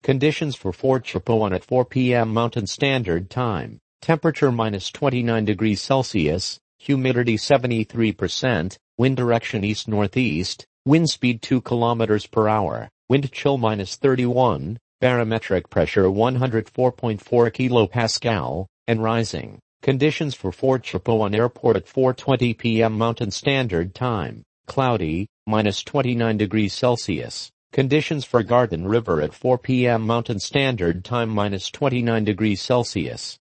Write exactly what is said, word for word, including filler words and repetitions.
Conditions for Fort Chipewyan at four p m Mountain Standard Time. Temperature minus twenty-nine degrees Celsius, humidity seventy-three percent, wind direction east-northeast, wind speed two kilometers per hour, wind chill minus thirty-one, barometric pressure one hundred four point four kilopascal, and rising. Conditions for Fort Chipewyan Airport at four twenty p m Mountain Standard Time. Cloudy, minus twenty-nine degrees Celsius. Conditions for Garden River at four p m Mountain Standard Time minus twenty-nine degrees Celsius.